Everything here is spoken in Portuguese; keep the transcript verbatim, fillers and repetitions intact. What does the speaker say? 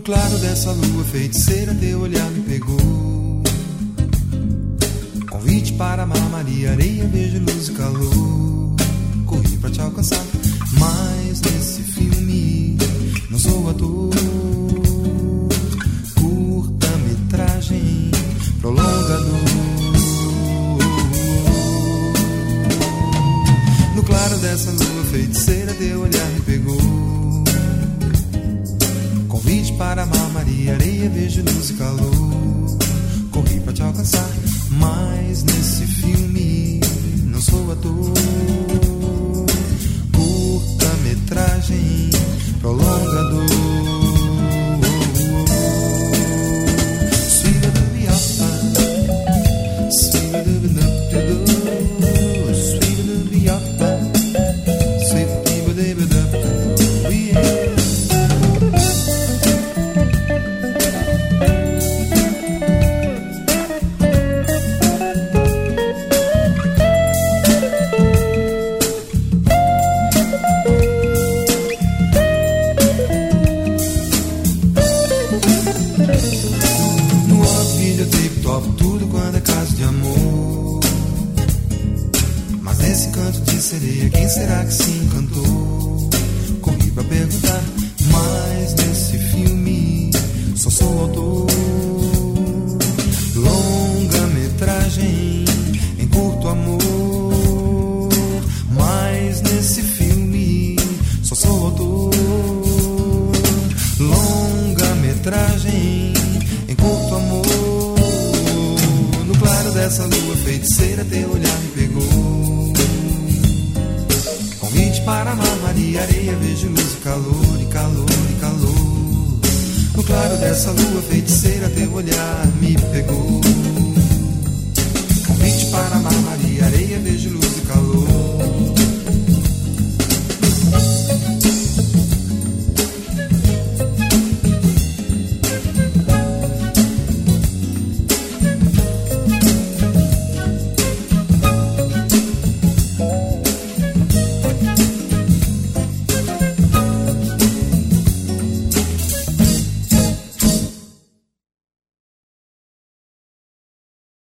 No claro dessa lua feiticeira, teu olhar me pegou. Convite para amar Maria Areia, vejo luz e calor. Corri pra te alcançar, mas nesse filme não sou ator. Curta-metragem, prolongador. No claro dessa lua feiticeira, teu olhar me pegou. Convite para amar Maria Areia, vejo luz e calor. Corri pra te alcançar, mas nesse filme não sou ator. Curta-metragem, prolongador. Será que se encantou? Corri pra perguntar, mas nesse filme só sou autor. Longa-metragem em curto amor, mas nesse filme só sou autor. Longa-metragem em curto amor. No claro dessa lua feiticeira, teu olhar me pegou. Para amar Maria Areia, vejo luz e calor, e calor, e calor. No claro dessa lua feiticeira, teu olhar me pegou.